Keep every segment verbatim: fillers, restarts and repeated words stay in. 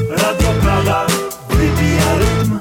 Radio Praga wybija rytm.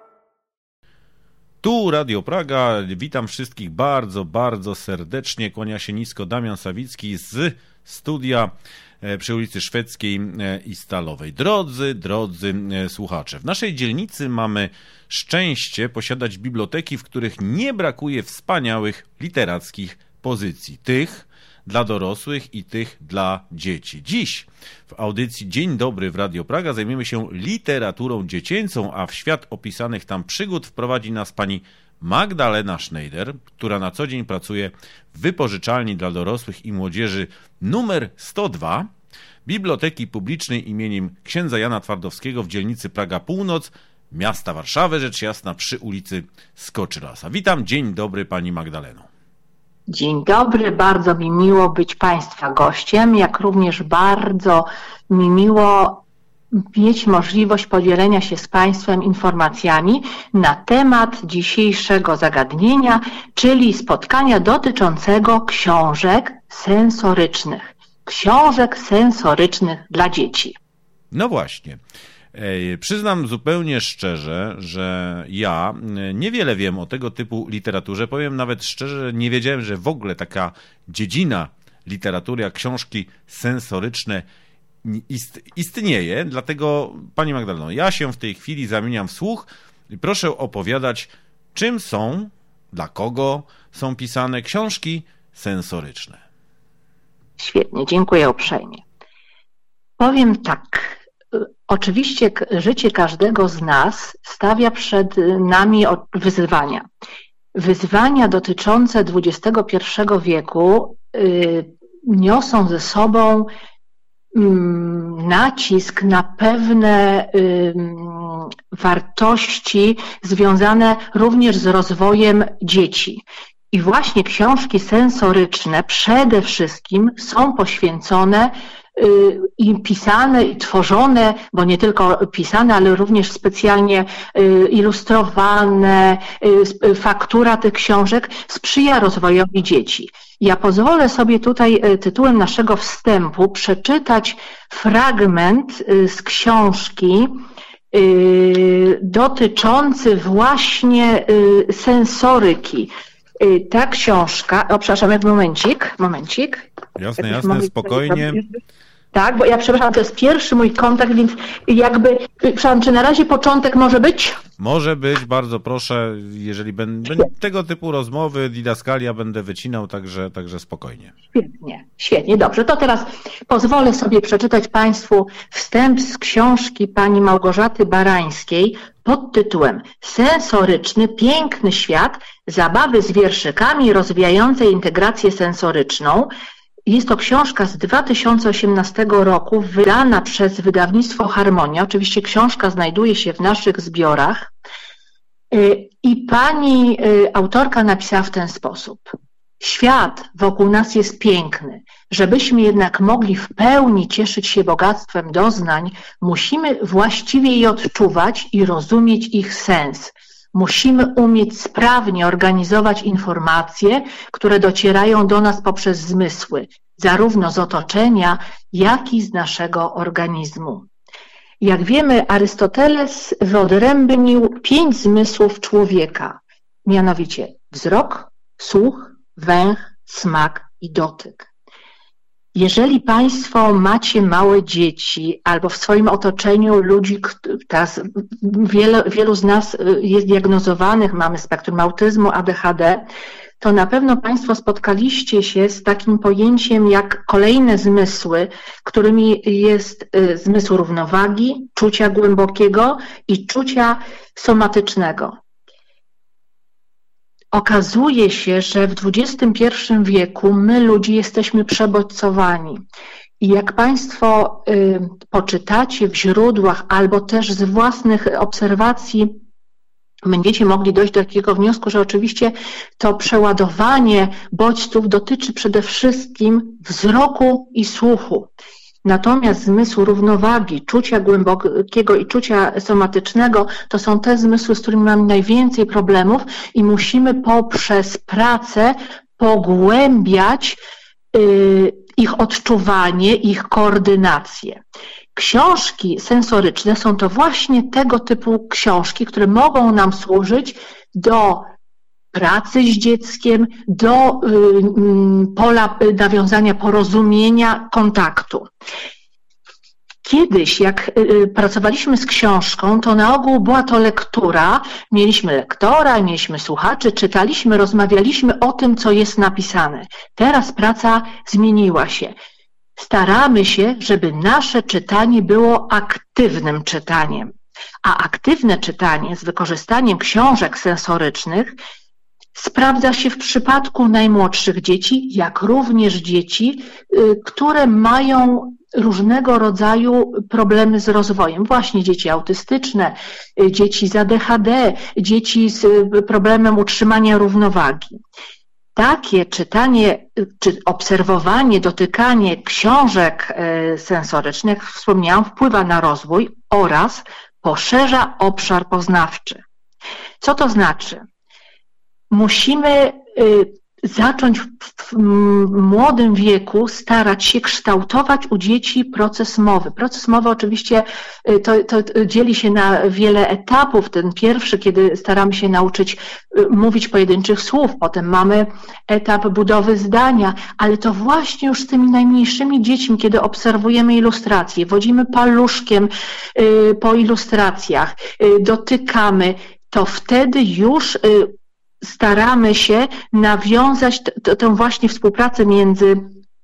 Tu Radio Praga, witam wszystkich bardzo, bardzo serdecznie. Kłania się nisko Damian Sawicki z studia przy ulicy Szwedzkiej i Stalowej. Drodzy, drodzy słuchacze, w naszej dzielnicy mamy szczęście posiadać biblioteki, w których nie brakuje wspaniałych literackich pozycji. Tych dla dorosłych i tych dla dzieci. Dziś w audycji Dzień Dobry w Radio Praga zajmiemy się literaturą dziecięcą, a w świat opisanych tam przygód wprowadzi nas pani Magdalena Schneider, która na co dzień pracuje w wypożyczalni dla dorosłych i młodzieży numer sto dwa Biblioteki Publicznej imieniem księdza Jana Twardowskiego w dzielnicy Praga Północ, miasta Warszawy, rzecz jasna przy ulicy Skoczylasa. Witam, dzień dobry pani Magdaleno. Dzień dobry, bardzo mi miło być Państwa gościem, jak również bardzo mi miło mieć możliwość podzielenia się z Państwem informacjami na temat dzisiejszego zagadnienia, czyli spotkania dotyczącego książek sensorycznych. Książek sensorycznych dla dzieci. No właśnie. Przyznam zupełnie szczerze, że ja niewiele wiem o tego typu literaturze. Powiem nawet szczerze, nie wiedziałem, że w ogóle taka dziedzina literatury jak książki sensoryczne ist, istnieje. Dlatego, pani Magdaleno, ja się w tej chwili zamieniam w słuch i proszę opowiadać, czym są, dla kogo są pisane książki sensoryczne. Świetnie, dziękuję uprzejmie. Powiem tak. Oczywiście życie każdego z nas stawia przed nami wyzwania. Wyzwania dotyczące dwudziestego pierwszego wieku y, niosą ze sobą y, nacisk na pewne y, wartości związane również z rozwojem dzieci. I właśnie książki sensoryczne przede wszystkim są poświęcone i pisane, i tworzone, bo nie tylko pisane, ale również specjalnie ilustrowane, faktura tych książek sprzyja rozwojowi dzieci. Ja pozwolę sobie tutaj tytułem naszego wstępu przeczytać fragment z książki dotyczący właśnie sensoryki. Ta książka, o przepraszam, jak momencik, momencik. Jasne, jasne, spokojnie. Tak, bo ja przepraszam, to jest pierwszy mój kontakt, więc jakby, przepraszam, czy na razie początek może być? Może być, bardzo proszę, jeżeli będę tego typu rozmowy, didaskalia będę wycinał, także, także spokojnie. Świetnie, świetnie, dobrze. To teraz pozwolę sobie przeczytać Państwu wstęp z książki pani Małgorzaty Barańskiej pod tytułem Sensoryczny, piękny świat, zabawy z wierszykami rozwijające integrację sensoryczną. Jest to książka z dwa tysiące osiemnastego roku, wydana przez wydawnictwo Harmonia. Oczywiście książka znajduje się w naszych zbiorach. I pani autorka napisała w ten sposób. Świat wokół nas jest piękny. Żebyśmy jednak mogli w pełni cieszyć się bogactwem doznań, musimy właściwie je odczuwać i rozumieć ich sens. Musimy umieć sprawnie organizować informacje, które docierają do nas poprzez zmysły, zarówno z otoczenia, jak i z naszego organizmu. Jak wiemy, Arystoteles wyodrębnił pięć zmysłów człowieka, mianowicie wzrok, słuch, węch, smak i dotyk. Jeżeli Państwo macie małe dzieci albo w swoim otoczeniu ludzi, teraz wiele, wielu z nas jest diagnozowanych, mamy spektrum autyzmu, A D H D, to na pewno Państwo spotkaliście się z takim pojęciem jak kolejne zmysły, którymi jest zmysł równowagi, czucia głębokiego i czucia somatycznego. Okazuje się, że w dwudziestym pierwszym wieku my ludzie jesteśmy przebodźcowani. I jak Państwo y, poczytacie w źródłach albo też z własnych obserwacji, będziecie mogli dojść do takiego wniosku, że oczywiście to przeładowanie bodźców dotyczy przede wszystkim wzroku i słuchu. Natomiast zmysł równowagi, czucia głębokiego i czucia somatycznego to są te zmysły, z którymi mamy najwięcej problemów i musimy poprzez pracę pogłębiać y, ich odczuwanie, ich koordynację. Książki sensoryczne są to właśnie tego typu książki, które mogą nam służyć do pracy z dzieckiem, do pola nawiązania porozumienia, kontaktu. Kiedyś, jak pracowaliśmy z książką, to na ogół była to lektura, mieliśmy lektora, mieliśmy słuchaczy, czytaliśmy, rozmawialiśmy o tym, co jest napisane. Teraz praca zmieniła się. Staramy się, żeby nasze czytanie było aktywnym czytaniem. A aktywne czytanie z wykorzystaniem książek sensorycznych sprawdza się w przypadku najmłodszych dzieci, jak również dzieci, które mają różnego rodzaju problemy z rozwojem. Właśnie dzieci autystyczne, dzieci z A D H D, dzieci z problemem utrzymania równowagi. Takie czytanie, czy obserwowanie, dotykanie książek sensorycznych, jak wspomniałam, wpływa na rozwój oraz poszerza obszar poznawczy. Co to znaczy? Musimy zacząć w młodym wieku starać się kształtować u dzieci proces mowy. Proces mowy oczywiście to, to dzieli się na wiele etapów. Ten pierwszy, kiedy staramy się nauczyć mówić pojedynczych słów, potem mamy etap budowy zdania, ale to właśnie już z tymi najmniejszymi dziećmi, kiedy obserwujemy ilustracje, wodzimy paluszkiem po ilustracjach, dotykamy, to wtedy już staramy się nawiązać tę właśnie współpracę między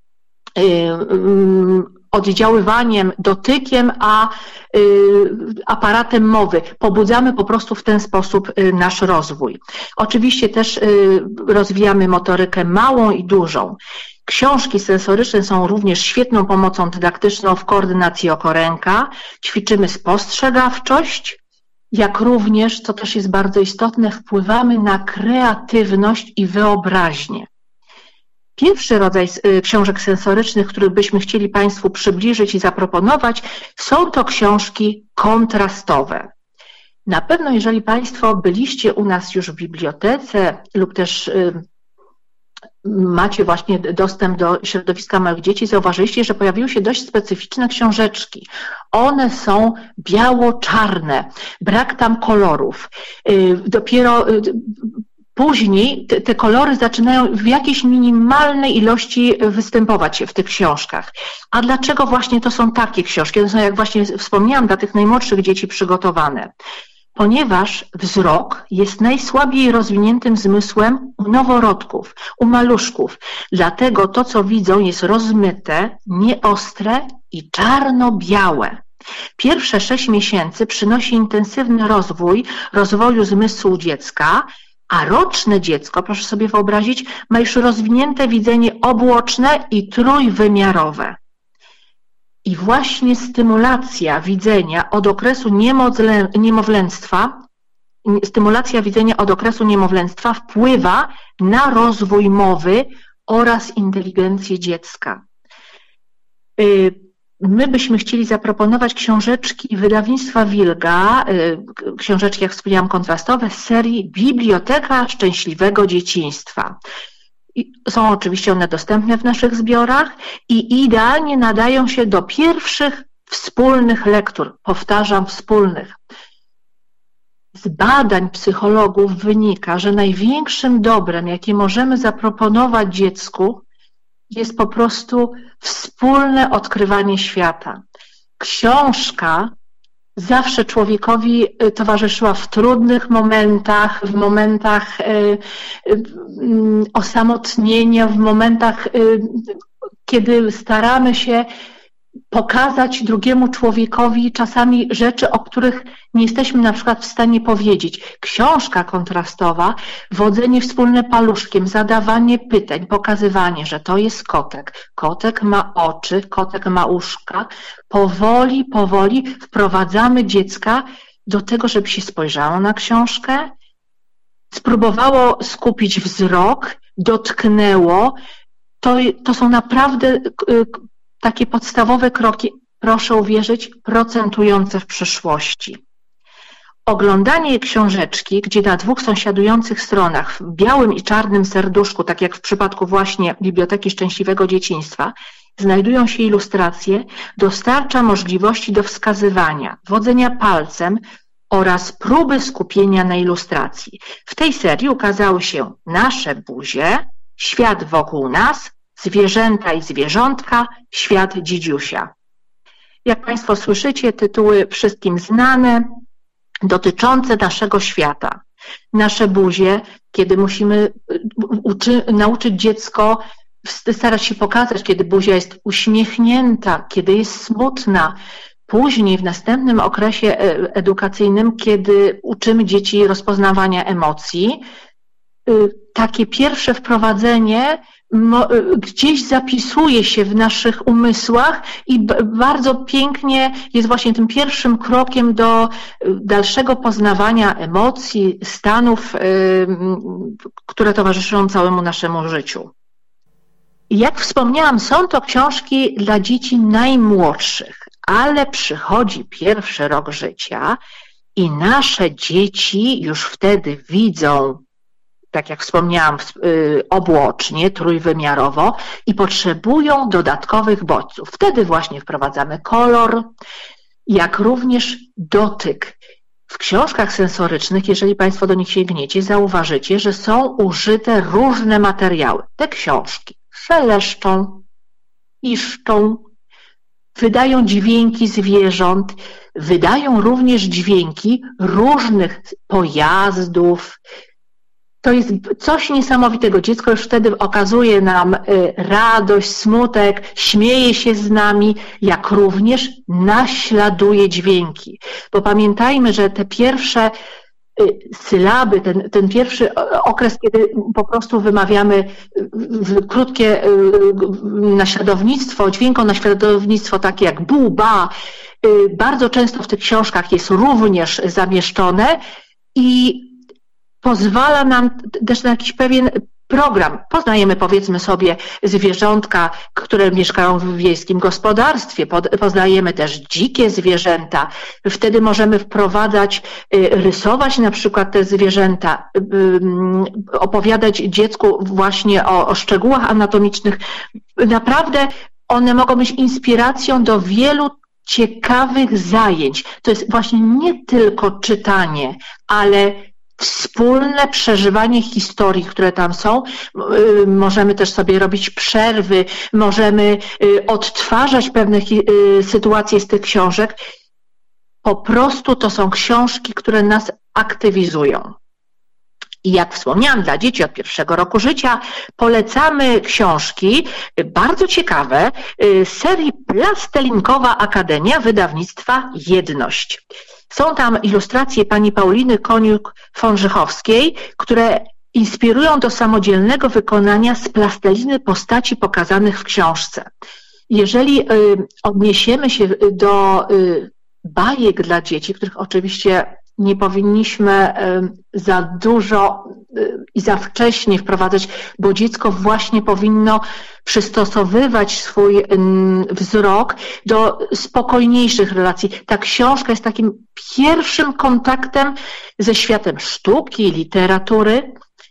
oddziaływaniem, dotykiem, a aparatem mowy. Pobudzamy po prostu w ten sposób nasz rozwój. Oczywiście też rozwijamy motorykę małą i dużą. Książki sensoryczne są również świetną pomocą dydaktyczną w koordynacji oko-ręka. Ćwiczymy spostrzegawczość, jak również, co też jest bardzo istotne, wpływamy na kreatywność i wyobraźnię. Pierwszy rodzaj książek sensorycznych, których byśmy chcieli Państwu przybliżyć i zaproponować, są to książki kontrastowe. Na pewno, jeżeli Państwo byliście u nas już w bibliotece lub też macie właśnie dostęp do środowiska małych dzieci, zauważyliście, że pojawiły się dość specyficzne książeczki. One są biało-czarne, brak tam kolorów. Dopiero później te, te kolory zaczynają w jakiejś minimalnej ilości występować w tych książkach. A dlaczego właśnie to są takie książki? To są, jak właśnie wspomniałam, dla tych najmłodszych dzieci przygotowane. Ponieważ wzrok jest najsłabiej rozwiniętym zmysłem u noworodków, u maluszków. Dlatego to, co widzą, jest rozmyte, nieostre i czarno-białe. Pierwsze sześć miesięcy przynosi intensywny rozwój rozwoju zmysłu dziecka, a roczne dziecko, proszę sobie wyobrazić, ma już rozwinięte widzenie obłoczne i trójwymiarowe. I właśnie stymulacja widzenia od okresu niemowlęctwa, stymulacja widzenia od okresu niemowlęctwa wpływa na rozwój mowy oraz inteligencję dziecka. My byśmy chcieli zaproponować książeczki wydawnictwa Wilga, książeczki, jak wspomniałam, kontrastowe, z serii Biblioteka Szczęśliwego Dzieciństwa. Są oczywiście one dostępne w naszych zbiorach i idealnie nadają się do pierwszych wspólnych lektur. Powtarzam, wspólnych. Z badań psychologów wynika, że największym dobrem, jakie możemy zaproponować dziecku, jest po prostu wspólne odkrywanie świata. Książka zawsze człowiekowi towarzyszyła w trudnych momentach, w momentach osamotnienia, w momentach, kiedy staramy się pokazać drugiemu człowiekowi czasami rzeczy, o których nie jesteśmy na przykład w stanie powiedzieć. Książka kontrastowa, wodzenie wspólne paluszkiem, zadawanie pytań, pokazywanie, że to jest kotek. Kotek ma oczy, kotek ma uszka. Powoli, powoli wprowadzamy dziecka do tego, żeby się spojrzało na książkę, spróbowało skupić wzrok, dotknęło. To, to są naprawdę takie podstawowe kroki, proszę uwierzyć, procentujące w przyszłości. oglądanie książeczki, gdzie na dwóch sąsiadujących stronach, w białym i czarnym serduszku, tak jak w przypadku właśnie Biblioteki Szczęśliwego Dzieciństwa, znajdują się ilustracje, dostarcza możliwości do wskazywania, wodzenia palcem oraz próby skupienia na ilustracji. W tej serii ukazały się nasze buzie, świat wokół nas, zwierzęta i zwierzątka, świat dzidziusia. Jak Państwo słyszycie, tytuły wszystkim znane, dotyczące naszego świata. Nasze buzie, kiedy musimy uczy, nauczyć dziecko starać się pokazać, kiedy buzia jest uśmiechnięta, kiedy jest smutna. Później, w następnym okresie edukacyjnym, kiedy uczymy dzieci rozpoznawania emocji, takie pierwsze wprowadzenie gdzieś zapisuje się w naszych umysłach i bardzo pięknie jest właśnie tym pierwszym krokiem do dalszego poznawania emocji, stanów, które towarzyszą całemu naszemu życiu. Jak wspomniałam, są to książki dla dzieci najmłodszych, ale przychodzi pierwszy rok życia i nasze dzieci już wtedy widzą, tak jak wspomniałam, obłocznie, trójwymiarowo i potrzebują dodatkowych bodźców. Wtedy właśnie wprowadzamy kolor, jak również dotyk. W książkach sensorycznych, jeżeli Państwo do nich sięgniecie, zauważycie, że są użyte różne materiały. Te książki szeleszczą, iszczą, wydają dźwięki zwierząt, wydają również dźwięki różnych pojazdów. To jest coś niesamowitego. Dziecko już wtedy okazuje nam radość, smutek, śmieje się z nami, jak również naśladuje dźwięki. Bo pamiętajmy, że te pierwsze sylaby, ten, ten pierwszy okres, kiedy po prostu wymawiamy krótkie naśladownictwo, dźwiękonaśladownictwo takie jak bu, ba, bardzo często w tych książkach jest również zamieszczone i pozwala nam też na jakiś pewien program. Poznajemy, powiedzmy sobie, zwierzątka, które mieszkają w wiejskim gospodarstwie. Poznajemy też dzikie zwierzęta. Wtedy możemy wprowadzać, rysować na przykład te zwierzęta, opowiadać dziecku właśnie o, o szczegółach anatomicznych. Naprawdę one mogą być inspiracją do wielu ciekawych zajęć. To jest właśnie nie tylko czytanie, ale wspólne przeżywanie historii, które tam są. Możemy też sobie robić przerwy, możemy odtwarzać pewne sytuacje z tych książek. Po prostu to są książki, które nas aktywizują. I jak wspomniałam, dla dzieci od pierwszego roku życia polecamy książki bardzo ciekawe z serii Plastelinkowa Akademia wydawnictwa Jedność. Są tam ilustracje pani Pauliny Koniuk-Fąrzychowskiej, które inspirują do samodzielnego wykonania z plasteliny postaci pokazanych w książce. Jeżeli odniesiemy się do bajek dla dzieci, których oczywiście nie powinniśmy za dużo i za wcześnie wprowadzać, bo dziecko właśnie powinno przystosowywać swój wzrok do spokojniejszych relacji. Ta książka jest takim pierwszym kontaktem ze światem sztuki, literatury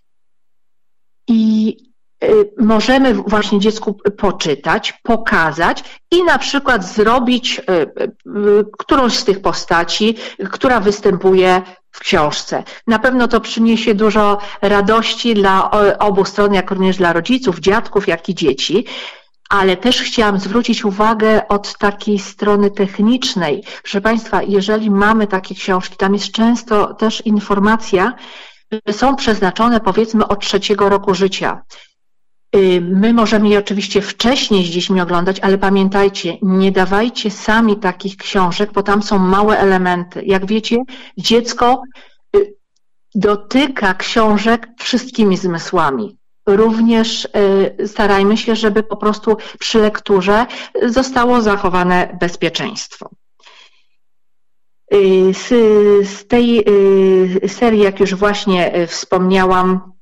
i możemy właśnie dziecku poczytać, pokazać i na przykład zrobić którąś z tych postaci, która występuje w książce. Na pewno to przyniesie dużo radości dla obu stron, jak również dla rodziców, dziadków, jak i dzieci. Ale też chciałam zwrócić uwagę od takiej strony technicznej. Proszę Państwa, jeżeli mamy takie książki, tam jest często też informacja, że są przeznaczone powiedzmy od trzeciego roku życia. My możemy je oczywiście wcześniej z dziećmi oglądać, ale pamiętajcie, nie dawajcie sami takich książek, bo tam są małe elementy. Jak wiecie, dziecko dotyka książek wszystkimi zmysłami. Również starajmy się, żeby po prostu przy lekturze zostało zachowane bezpieczeństwo. Z, z tej serii, jak już właśnie wspomniałam,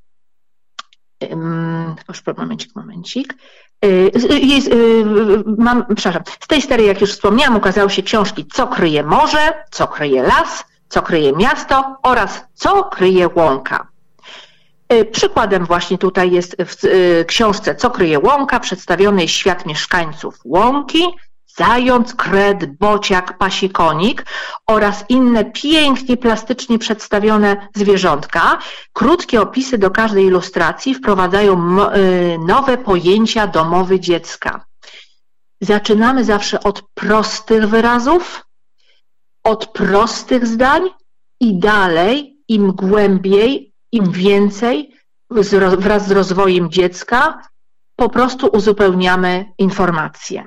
już momencik, momencik. Jest, mam, przepraszam, z tej serii, jak już wspomniałam, ukazały się książki Co kryje morze, Co kryje las, Co kryje miasto oraz Co kryje łąka. Przykładem właśnie tutaj jest w książce Co kryje łąka przedstawiony jest świat mieszkańców łąki, zając, kret, bociak, pasikonik oraz inne pięknie plastycznie przedstawione zwierzątka. Krótkie opisy do każdej ilustracji wprowadzają nowe pojęcia domowe dziecka. Zaczynamy zawsze od prostych wyrazów, od prostych zdań i dalej, im głębiej, im więcej, wraz z rozwojem dziecka, po prostu uzupełniamy informacje.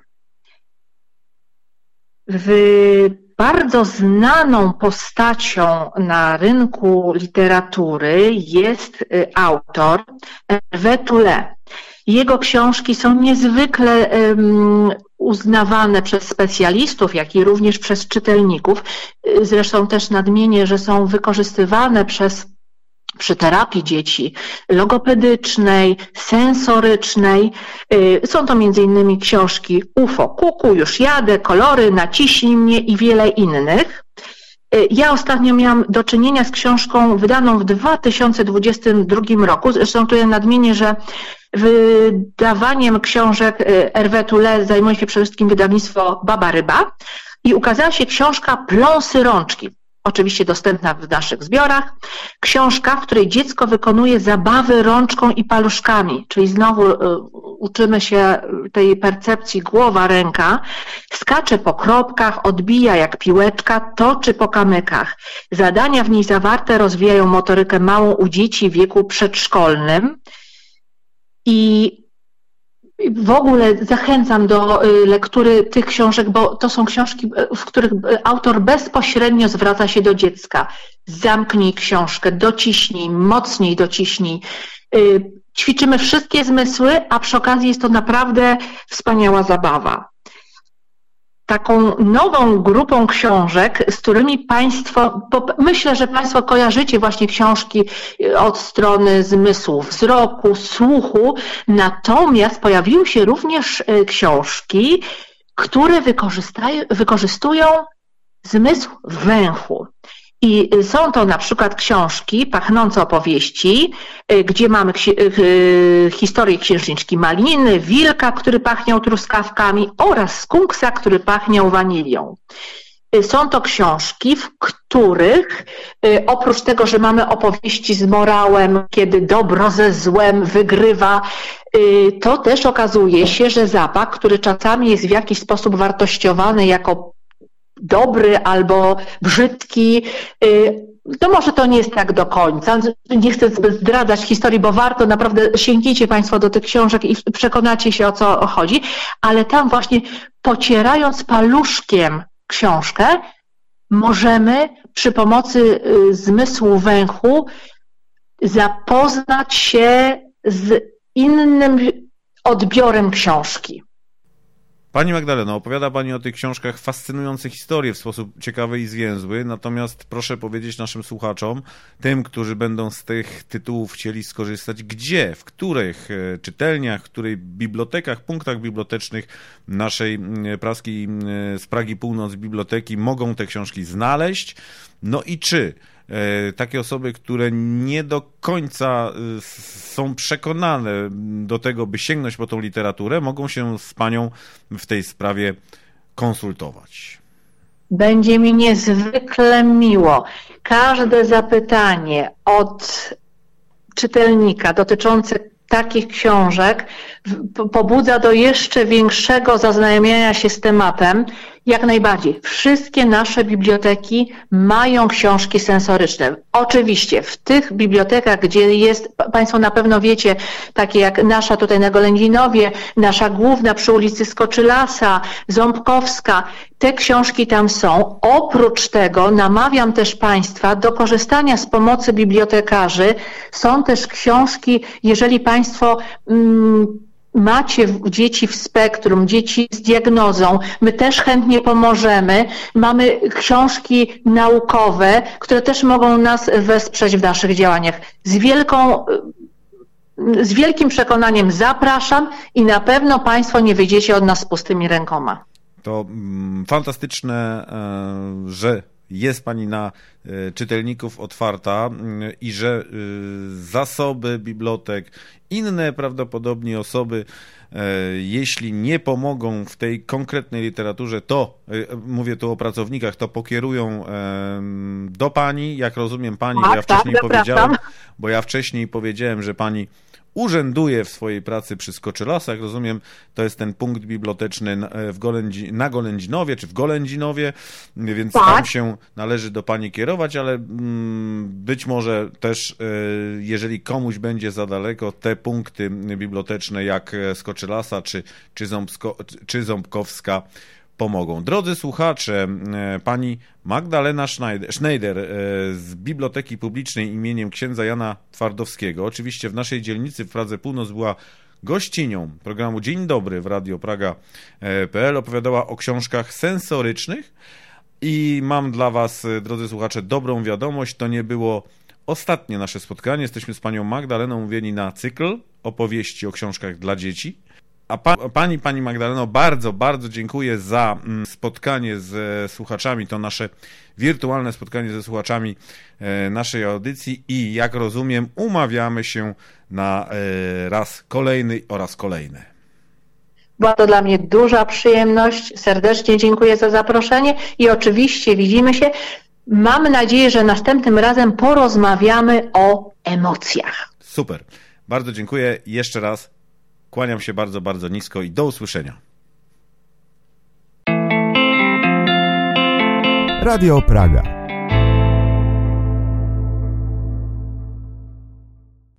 W bardzo znaną postacią na rynku literatury jest autor Hervé Tullet. Jego książki są niezwykle um, uznawane przez specjalistów, jak i również przez czytelników. Zresztą też nadmienię, że są wykorzystywane przez przy terapii dzieci logopedycznej, sensorycznej. Są to między innymi książki U F O, Kuku, Już jadę, Kolory, Naciśnij mnie i wiele innych. Ja ostatnio miałam do czynienia z książką wydaną w dwa tysiące dwudziestym drugim roku. Zresztą tutaj nadmienię, że wydawaniem książek Hervé Tullet zajmuje się przede wszystkim wydawnictwo Baba Ryba i ukazała się książka Pląsy rączki. Oczywiście dostępna w naszych zbiorach. Książka, w której dziecko wykonuje zabawy rączką i paluszkami, czyli znowu uczymy się tej percepcji głowa-ręka, skacze po kropkach, odbija jak piłeczka, toczy po kamykach. Zadania w niej zawarte rozwijają motorykę małą u dzieci w wieku przedszkolnym i w ogóle zachęcam do lektury tych książek, bo to są książki, w których autor bezpośrednio zwraca się do dziecka. Zamknij książkę, dociśnij, mocniej dociśnij. Ćwiczymy wszystkie zmysły, a przy okazji jest to naprawdę wspaniała zabawa. Taką nową grupą książek, z którymi Państwo, bo myślę, że Państwo kojarzycie właśnie książki od strony zmysłów wzroku, słuchu, natomiast pojawiły się również książki, które wykorzystują zmysł węchu. I są to na przykład książki pachnące opowieści, gdzie mamy historię księżniczki Maliny, wilka, który pachniał truskawkami oraz skunksa, który pachniał wanilią. Są to książki, w których oprócz tego, że mamy opowieści z morałem, kiedy dobro ze złem wygrywa, to też okazuje się, że zapach, który czasami jest w jakiś sposób wartościowany jako dobry albo brzydki, to może to nie jest tak do końca. Nie chcę zdradzać historii, bo warto, naprawdę sięgnijcie Państwo do tych książek i przekonacie się, o co chodzi, ale tam właśnie pocierając paluszkiem książkę, możemy przy pomocy zmysłu węchu zapoznać się z innym odbiorem książki. Pani Magdaleno, opowiada Pani o tych książkach fascynujące historie w sposób ciekawy i zwięzły, natomiast proszę powiedzieć naszym słuchaczom, tym, którzy będą z tych tytułów chcieli skorzystać, gdzie, w których czytelniach, w których bibliotekach, punktach bibliotecznych naszej praskiej z Pragi Północ biblioteki mogą te książki znaleźć, no i czy takie osoby, które nie do końca są przekonane do tego, by sięgnąć po tą literaturę, mogą się z Panią w tej sprawie konsultować. Będzie mi niezwykle miło. Każde zapytanie od czytelnika dotyczące takich książek pobudza do jeszcze większego zaznajomienia się z tematem. Jak najbardziej. Wszystkie nasze biblioteki mają książki sensoryczne. Oczywiście w tych bibliotekach, gdzie jest, Państwo na pewno wiecie, takie jak nasza tutaj na Golędzinowie, nasza główna przy ulicy Skoczylasa, Ząbkowska, te książki tam są. Oprócz tego namawiam też Państwa do korzystania z pomocy bibliotekarzy. Są też książki, jeżeli Państwo mm, macie dzieci w spektrum, dzieci z diagnozą, my też chętnie pomożemy. Mamy książki naukowe, które też mogą nas wesprzeć w naszych działaniach. Z wielką, z wielkim przekonaniem zapraszam i na pewno Państwo nie wyjdziecie od nas z pustymi rękoma. To fantastyczne, że jest pani na czytelników otwarta i że zasoby bibliotek, inne prawdopodobnie osoby, jeśli nie pomogą w tej konkretnej literaturze, to, mówię tu o pracownikach, to pokierują do pani, jak rozumiem pani, bo ja wcześniej tak, powiedziałem, bo ja wcześniej powiedziałem, że pani urzęduje w swojej pracy przy Skoczylasach, rozumiem, to jest ten punkt biblioteczny w Golędzi, na Golędzinowie, czy w Golędzinowie, więc tak. Tam się należy do pani kierować, ale mm, być może też, jeżeli komuś będzie za daleko, te punkty biblioteczne jak Skoczylasa, czy, czy, Ząbsko, czy Ząbkowska pomogą. Drodzy słuchacze, pani Magdalena Schneider z Biblioteki Publicznej imieniem księdza Jana Twardowskiego, oczywiście w naszej dzielnicy w Pradze Północ, była gościnią programu Dzień Dobry w Radio Praga kropka pe el, opowiadała o książkach sensorycznych i mam dla was, drodzy słuchacze, dobrą wiadomość, to nie było ostatnie nasze spotkanie. Jesteśmy z panią Magdaleną umówieni na cykl opowieści o książkach dla dzieci. A pa, pani, pani Magdaleno, bardzo, bardzo dziękuję za spotkanie ze słuchaczami, to nasze wirtualne spotkanie ze słuchaczami naszej audycji i jak rozumiem, umawiamy się na raz kolejny oraz kolejny. Była to dla mnie duża przyjemność, serdecznie dziękuję za zaproszenie i oczywiście widzimy się. Mam nadzieję, że następnym razem porozmawiamy o emocjach. Super, bardzo dziękuję jeszcze raz. Kłaniam się bardzo, bardzo nisko i do usłyszenia. Radio Praga.